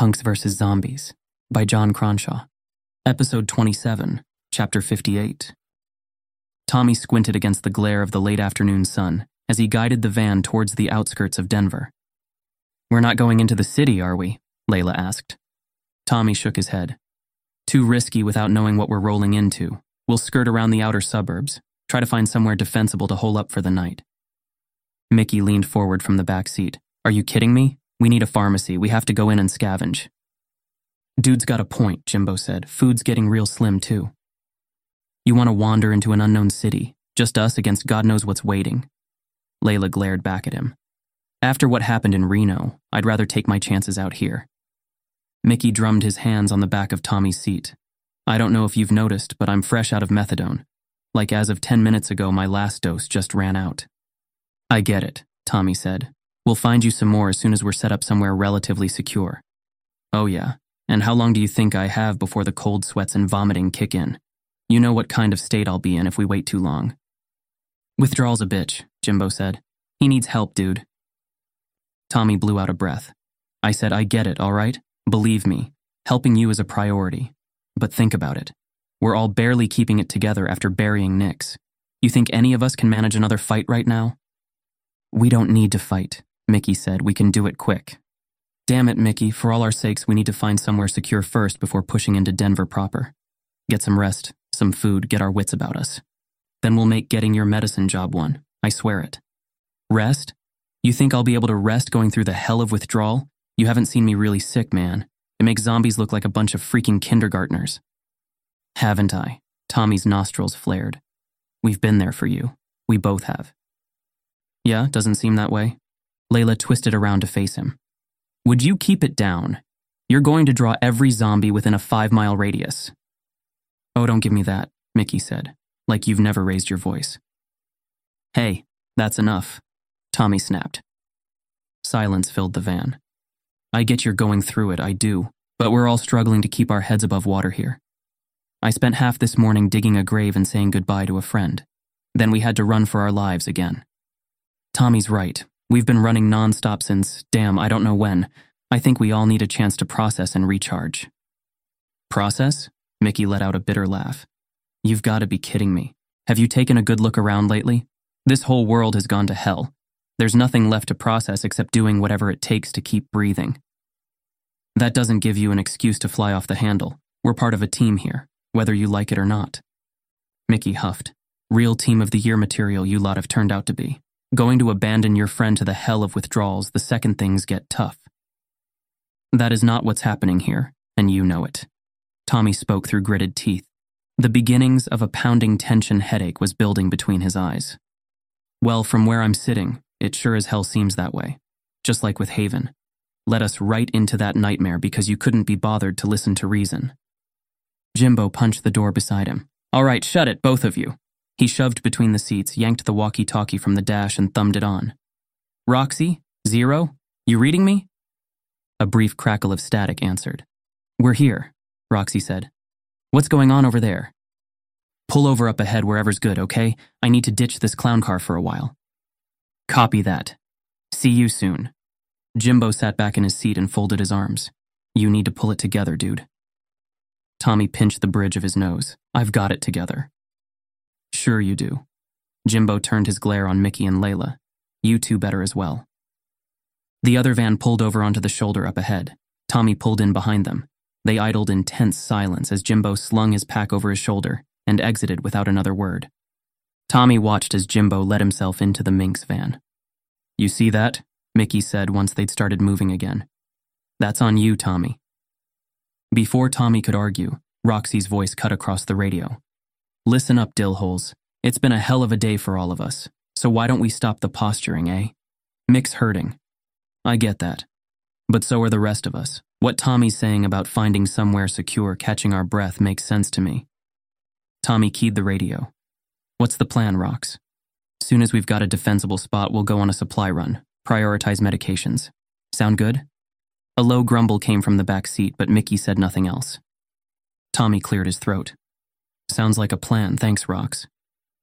Punks vs. Zombies by John Cronshaw. Episode 27, Chapter 58. Tommy squinted against the glare of the late afternoon sun as he guided the van towards the outskirts of Denver. "We're not going into the city, are we?" Layla asked. Tommy shook his head. "Too risky without knowing what we're rolling into. We'll skirt around the outer suburbs, try to find somewhere defensible to hole up for the night." Mickey leaned forward from the back seat. "Are you kidding me? We need a pharmacy. We have to go in and scavenge." "Dude's got a point," Jimbo said. "Food's getting real slim, too." "You want to wander into an unknown city, just us against God knows what's waiting?" Layla glared back at him. "After what happened in Reno, I'd rather take my chances out here." Mickey drummed his hands on the back of Tommy's seat. "I don't know if you've noticed, but I'm fresh out of methadone. Like as of 10 minutes ago, my last dose just ran out." "I get it," Tommy said. "We'll find you some more as soon as we're set up somewhere relatively secure." "Oh yeah, and how long do you think I have before the cold sweats and vomiting kick in? You know what kind of state I'll be in if we wait too long." "Withdrawal's a bitch," Jimbo said. "He needs help, dude." Tommy blew out a breath. "I said I get it, all right? Believe me, helping you is a priority. But think about it. We're all barely keeping it together after burying Nix. You think any of us can manage another fight right now?" "We don't need to fight," Mickey said. "We can do it quick." "Damn it, Mickey, for all our sakes, we need to find somewhere secure first before pushing into Denver proper. Get some rest, some food, get our wits about us. Then we'll make getting your medicine job one, I swear it." "Rest? You think I'll be able to rest going through the hell of withdrawal? You haven't seen me really sick, man. It makes zombies look like a bunch of freaking kindergartners." "Haven't I?" Tommy's nostrils flared. "We've been there for you. We both have." "Yeah, doesn't seem that way." Layla twisted around to face him. "Would you keep it down? You're going to draw every zombie within a 5-mile radius." "Oh, don't give me that," Mickey said, like you've never raised your voice. "Hey, that's enough," Tommy snapped. Silence filled the van. "I get you're going through it, I do, but we're all struggling to keep our heads above water here. I spent half this morning digging a grave and saying goodbye to a friend. Then we had to run for our lives again. Tommy's right. We've been running nonstop since, damn, I don't know when. I think we all need a chance to process and recharge." "Process?" Mickey let out a bitter laugh. "You've got to be kidding me. Have you taken a good look around lately? This whole world has gone to hell. There's nothing left to process except doing whatever it takes to keep breathing." "That doesn't give you an excuse to fly off the handle. We're part of a team here, whether you like it or not." Mickey huffed. "Real team of the year material you lot have turned out to be. Going to abandon your friend to the hell of withdrawals the second things get tough." "That is not what's happening here, and you know it." Tommy spoke through gritted teeth. The beginnings of a pounding tension headache was building between his eyes. "Well, from where I'm sitting, it sure as hell seems that way. Just like with Haven. Led us right into that nightmare because you couldn't be bothered to listen to reason." Jimbo punched the door beside him. "All right, shut it, both of you." He shoved between the seats, yanked the walkie-talkie from the dash, and thumbed it on. "Roxy? Zero? You reading me?" A brief crackle of static answered. "We're here," Roxy said. "What's going on over there?" "Pull over up ahead wherever's good, okay? I need to ditch this clown car for a while." "Copy that. See you soon." Jimbo sat back in his seat and folded his arms. "You need to pull it together, dude." Tommy pinched the bridge of his nose. "I've got it together." "Sure you do." Jimbo turned his glare on Mickey and Layla. "You two better as well." The other van pulled over onto the shoulder up ahead. Tommy pulled in behind them. They idled in tense silence as Jimbo slung his pack over his shoulder and exited without another word. Tommy watched as Jimbo let himself into the Minx van. "You see that?" Mickey said once they'd started moving again. "That's on you, Tommy." Before Tommy could argue, Roxy's voice cut across the radio. "Listen up, dillholes. It's been a hell of a day for all of us, so why don't we stop the posturing, eh? Mick's hurting. I get that. But so are the rest of us. What Tommy's saying about finding somewhere secure, catching our breath, makes sense to me." Tommy keyed the radio. "What's the plan, Rox? Soon as we've got a defensible spot, we'll go on a supply run, prioritize medications. Sound good?" A low grumble came from the back seat, but Mickey said nothing else. Tommy cleared his throat. "Sounds like a plan, thanks, Rox."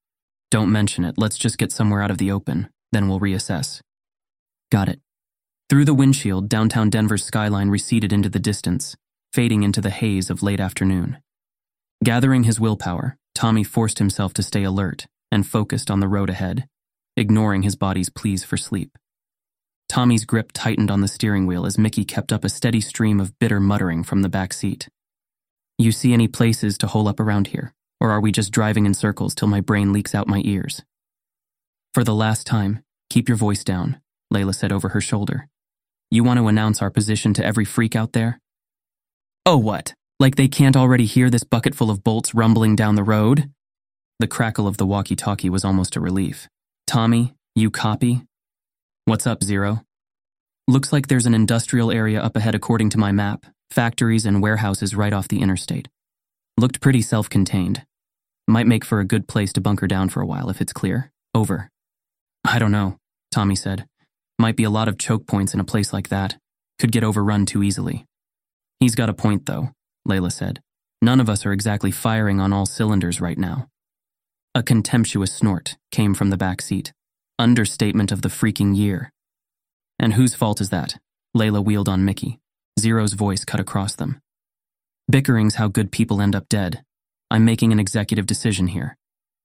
"Don't mention it, let's just get somewhere out of the open, then we'll reassess." "Got it." Through the windshield, downtown Denver's skyline receded into the distance, fading into the haze of late afternoon. Gathering his willpower, Tommy forced himself to stay alert and focused on the road ahead, ignoring his body's pleas for sleep. Tommy's grip tightened on the steering wheel as Mickey kept up a steady stream of bitter muttering from the back seat. "You see any places to hole up around here, or are we just driving in circles till my brain leaks out my ears?" "For the last time, keep your voice down," Layla said over her shoulder. "You want to announce our position to every freak out there?" "Oh, what? Like they can't already hear this bucket full of bolts rumbling down the road?" The crackle of the walkie-talkie was almost a relief. "Tommy, you copy?" "What's up, Zero?" "Looks like there's an industrial area up ahead according to my map, factories and warehouses right off the interstate. Looked pretty self-contained. Might make for a good place to bunker down for a while if it's clear. Over." "I don't know," Tommy said. "Might be a lot of choke points in a place like that. Could get overrun too easily." "He's got a point, though," Layla said. "None of us are exactly firing on all cylinders right now." A contemptuous snort came from the back seat. Understatement of the freaking year. "And whose fault is that?" Layla wheeled on Mickey. Zero's voice cut across them. "Bickering's how good people end up dead. I'm making an executive decision here."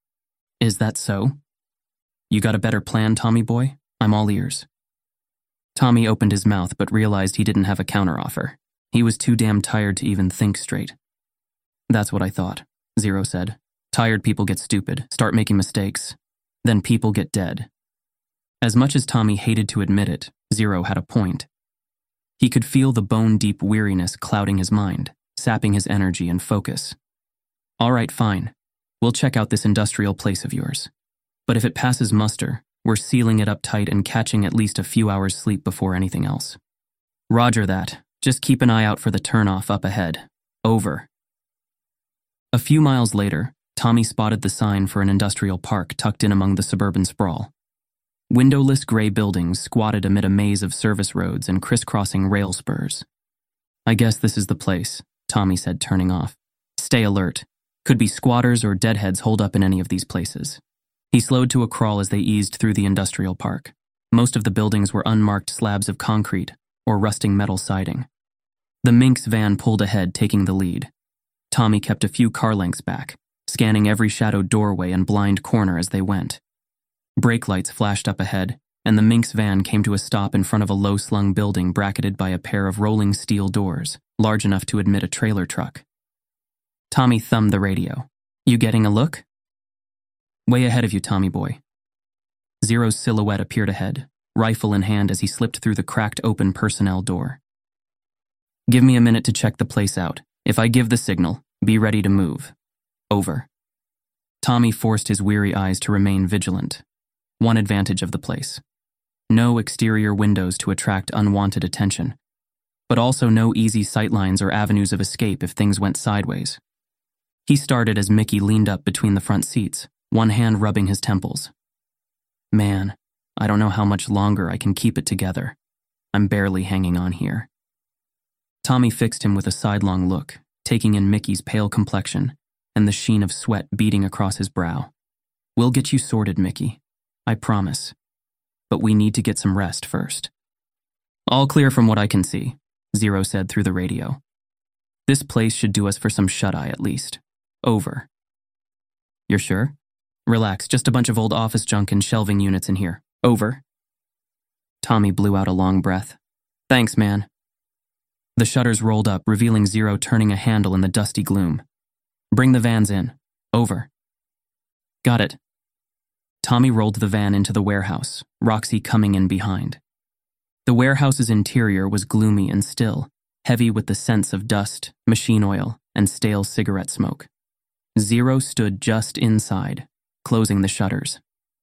"Is that so?" "You got a better plan, Tommy boy? I'm all ears." Tommy opened his mouth but realized he didn't have a counteroffer. He was too damn tired to even think straight. "That's what I thought," Zero said. "Tired people get stupid, start making mistakes. Then people get dead." As much as Tommy hated to admit it, Zero had a point. He could feel the bone-deep weariness clouding his mind, sapping his energy and focus. "All right, fine. We'll check out this industrial place of yours. But if it passes muster, we're sealing it up tight and catching at least a few hours sleep before anything else." "Roger that. Just keep an eye out for the turnoff up ahead. Over." A few miles later, Tommy spotted the sign for an industrial park tucked in among the suburban sprawl. Windowless gray buildings squatted amid a maze of service roads and crisscrossing rail spurs. "I guess this is the place," Tommy said, turning off. "Stay alert. Could be squatters or deadheads holed up in any of these places." He slowed to a crawl as they eased through the industrial park. Most of the buildings were unmarked slabs of concrete or rusting metal siding. The Minx van pulled ahead, taking the lead. Tommy kept a few car lengths back, scanning every shadowed doorway and blind corner as they went. Brake lights flashed up ahead, and the Minx van came to a stop in front of a low-slung building bracketed by a pair of rolling steel doors, large enough to admit a trailer truck. Tommy thumbed the radio. "You getting a look?" "Way ahead of you, Tommy boy." Zero's silhouette appeared ahead, rifle in hand as he slipped through the cracked open personnel door. "Give me a minute to check the place out. If I give the signal, be ready to move. Over." Tommy forced his weary eyes to remain vigilant. One advantage of the place: no exterior windows to attract unwanted attention, but also no easy sightlines or avenues of escape if things went sideways. He started as Mickey leaned up between the front seats, one hand rubbing his temples. "Man, I don't know how much longer I can keep it together. I'm barely hanging on here." Tommy fixed him with a sidelong look, taking in Mickey's pale complexion and the sheen of sweat beading across his brow. "We'll get you sorted, Mickey. I promise. But we need to get some rest first." "All clear from what I can see," Zero said through the radio. "This place should do us for some shut-eye at least. Over." "You're sure?" "Relax, just a bunch of old office junk and shelving units in here. Over." Tommy blew out a long breath. "Thanks, man." The shutters rolled up, revealing Zero turning a handle in the dusty gloom. "Bring the vans in. Over." "Got it." Tommy rolled the van into the warehouse, Roxy coming in behind. The warehouse's interior was gloomy and still, heavy with the scents of dust, machine oil, and stale cigarette smoke. Zero stood just inside, closing the shutters.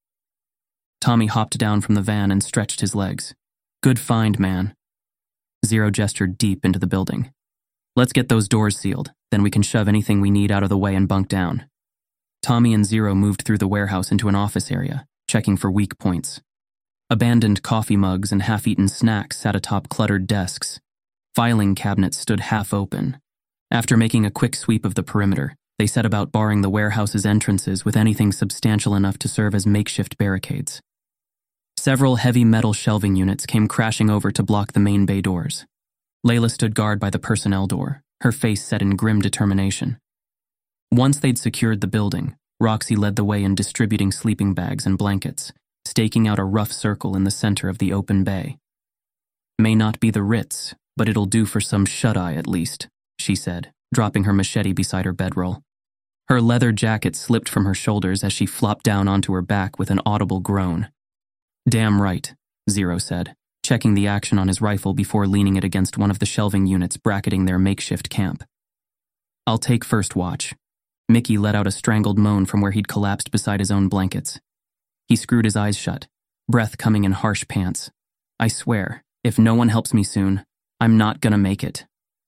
Tommy hopped down from the van and stretched his legs. "Good find, man." Zero gestured deep into the building. "Let's get those doors sealed, then we can shove anything we need out of the way and bunk down." Tommy and Zero moved through the warehouse into an office area, checking for weak points. Abandoned coffee mugs and half-eaten snacks sat atop cluttered desks. Filing cabinets stood half open. After making a quick sweep of the perimeter, they set about barring the warehouse's entrances with anything substantial enough to serve as makeshift barricades. Several heavy metal shelving units came crashing over to block the main bay doors. Layla stood guard by the personnel door, her face set in grim determination. Once they'd secured the building, Roxy led the way in distributing sleeping bags and blankets, staking out a rough circle in the center of the open bay. "May not be the Ritz, but it'll do for some shut-eye at least," she said, dropping her machete beside her bedroll. Her leather jacket slipped from her shoulders as she flopped down onto her back with an audible groan. "Damn right," Zero said, checking the action on his rifle before leaning it against one of the shelving units bracketing their makeshift camp. "I'll take first watch." Mickey let out a strangled moan from where he'd collapsed beside his own blankets. He screwed his eyes shut, breath coming in harsh pants. "I swear, if no one helps me soon, I'm not gonna make it."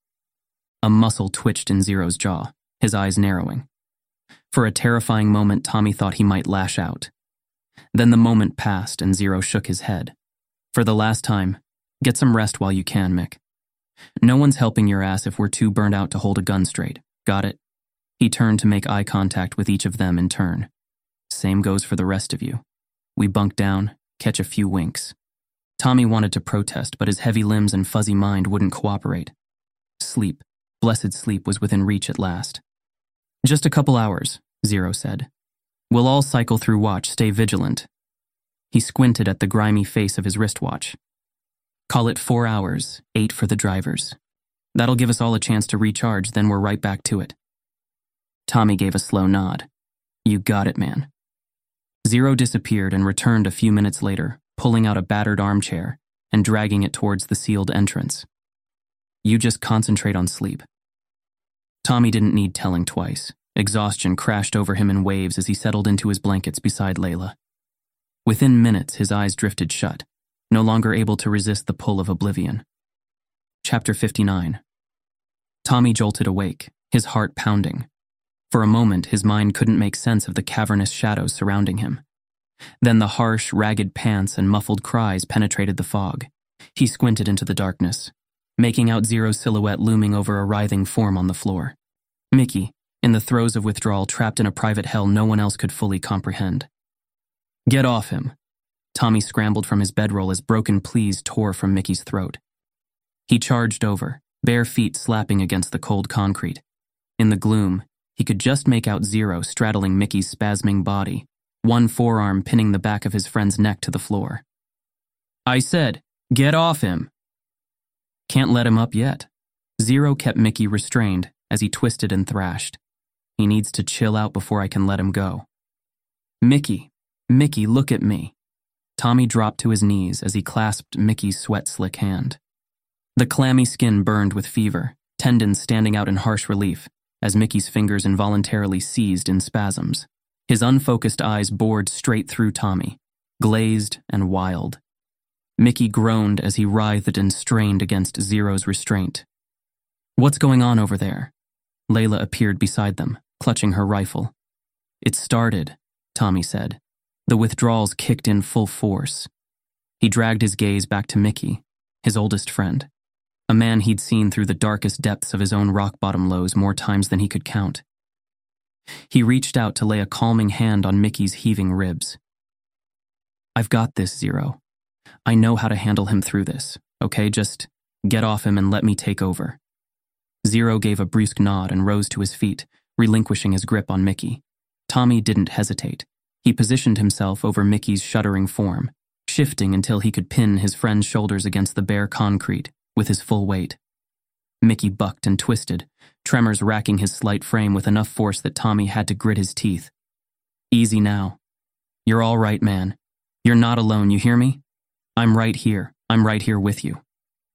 A muscle twitched in Zero's jaw, his eyes narrowing. For a terrifying moment, Tommy thought he might lash out. Then the moment passed and Zero shook his head. "For the last time, get some rest while you can, Mick. No one's helping your ass if we're too burned out to hold a gun straight. Got it?" He turned to make eye contact with each of them in turn. "Same goes for the rest of you. We bunk down, catch a few winks." Tommy wanted to protest, but his heavy limbs and fuzzy mind wouldn't cooperate. Sleep, blessed sleep, was within reach at last. "Just a couple hours," Zero said. "We'll all cycle through watch, stay vigilant." He squinted at the grimy face of his wristwatch. "Call it 4 hours, 8 for the drivers. That'll give us all a chance to recharge, then we're right back to it." Tommy gave a slow nod. "You got it, man." Zero disappeared and returned a few minutes later, pulling out a battered armchair and dragging it towards the sealed entrance. "You just concentrate on sleep." Tommy didn't need telling twice. Exhaustion crashed over him in waves as he settled into his blankets beside Layla. Within minutes, his eyes drifted shut, no longer able to resist the pull of oblivion. Chapter 59. Tommy jolted awake, his heart pounding. For a moment, his mind couldn't make sense of the cavernous shadows surrounding him. Then the harsh, ragged pants and muffled cries penetrated the fog. He squinted into the darkness, making out Zero's silhouette looming over a writhing form on the floor. Mickey, in the throes of withdrawal, trapped in a private hell no one else could fully comprehend. "Get off him." Tommy scrambled from his bedroll as broken pleas tore from Mickey's throat. He charged over, bare feet slapping against the cold concrete. In the gloom, he could just make out Zero straddling Mickey's spasming body, one forearm pinning the back of his friend's neck to the floor. "I said, get off him." "Can't let him up yet." Zero kept Mickey restrained as he twisted and thrashed. "He needs to chill out before I can let him go." Mickey, look at me." Tommy dropped to his knees as he clasped Mickey's sweat-slick hand. The clammy skin burned with fever, tendons standing out in harsh relief, as Mickey's fingers involuntarily seized in spasms. His unfocused eyes bored straight through Tommy, glazed and wild. Mickey groaned as he writhed and strained against Zero's restraint. "What's going on over there?" Layla appeared beside them, clutching her rifle. "It started," Tommy said. "The withdrawals kicked in full force." He dragged his gaze back to Mickey, his oldest friend, a man he'd seen through the darkest depths of his own rock-bottom lows more times than he could count. He reached out to lay a calming hand on Mickey's heaving ribs. "I've got this, Zero. I know how to handle him through this, okay? Just get off him and let me take over." Zero gave a brusque nod and rose to his feet, relinquishing his grip on Mickey. Tommy didn't hesitate. He positioned himself over Mickey's shuddering form, shifting until he could pin his friend's shoulders against the bare concrete with his full weight. Mickey bucked and twisted, tremors racking his slight frame with enough force that Tommy had to grit his teeth. "Easy now. You're all right, man. You're not alone, you hear me? I'm right here. I'm right here with you."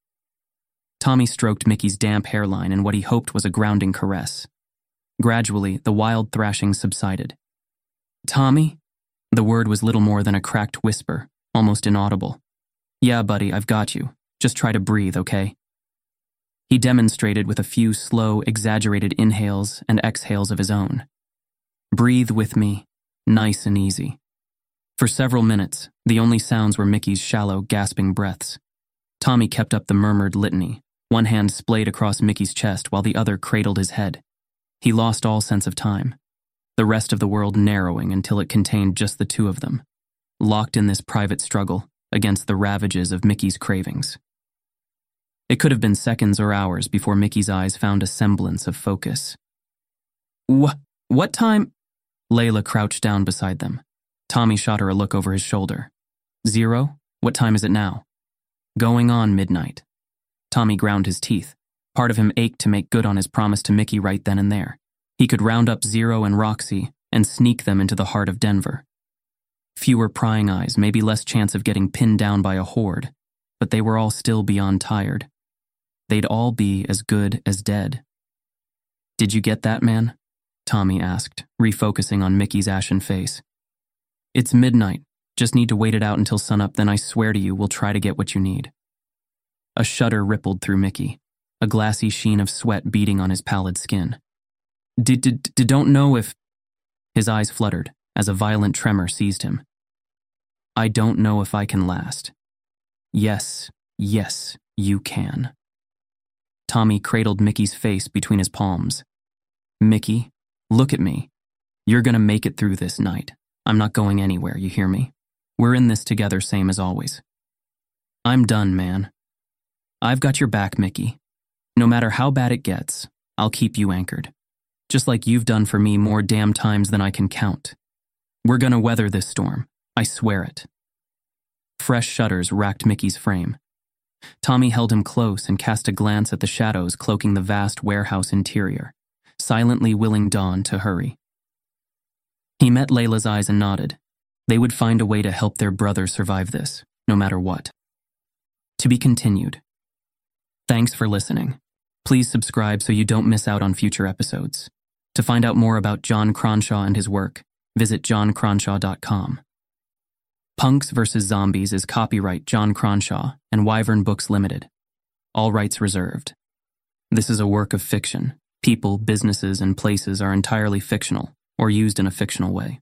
Tommy stroked Mickey's damp hairline in what he hoped was a grounding caress. Gradually, the wild thrashing subsided. "Tommy?" The word was little more than a cracked whisper, almost inaudible. "Yeah, buddy, I've got you. Just try to breathe, okay?" He demonstrated with a few slow, exaggerated inhales and exhales of his own. "Breathe with me, nice and easy." For several minutes, the only sounds were Mickey's shallow, gasping breaths. Tommy kept up the murmured litany, one hand splayed across Mickey's chest while the other cradled his head. He lost all sense of time, the rest of the world narrowing until it contained just the two of them, locked in this private struggle, against the ravages of Mickey's cravings. It could have been seconds or hours before Mickey's eyes found a semblance of focus. What time? Layla crouched down beside them. Tommy shot her a look over his shoulder. 0? What time is it now? Going on midnight. Tommy ground his teeth. Part of him ached to make good on his promise to Mickey right then and there. He could round up Zero and Roxy and sneak them into the heart of Denver. Fewer prying eyes, maybe less chance of getting pinned down by a horde, but they were all still beyond tired. They'd all be as good as dead. Did you get that, man? Tommy asked, refocusing on Mickey's ashen face. It's midnight. Just need to wait it out until sunup, then I swear to you we'll try to get what you need. A shudder rippled through Mickey, a glassy sheen of sweat beading on his pallid skin. Don't know if... His eyes fluttered as a violent tremor seized him. I don't know if I can last. Yes, you can. Tommy cradled Mickey's face between his palms. Mickey, look at me. You're gonna make it through this night. I'm not going anywhere, you hear me? We're in this together, same as always. I'm done, man. I've got your back, Mickey. No matter how bad it gets, I'll keep you anchored. Just like you've done for me more damn times than I can count. We're gonna weather this storm. I swear it. Fresh shudders racked Mickey's frame. Tommy held him close and cast a glance at the shadows cloaking the vast warehouse interior, silently willing Dawn to hurry. He met Layla's eyes and nodded. They would find a way to help their brother survive this, no matter what. To be continued. Thanks for listening. Please subscribe so you don't miss out on future episodes. To find out more about John Cronshaw and his work, visit johncronshaw.com. Punks vs. Zombies is copyright John Cronshaw and Wyvern Books Limited. All rights reserved. This is a work of fiction. People, businesses, and places are entirely fictional or used in a fictional way.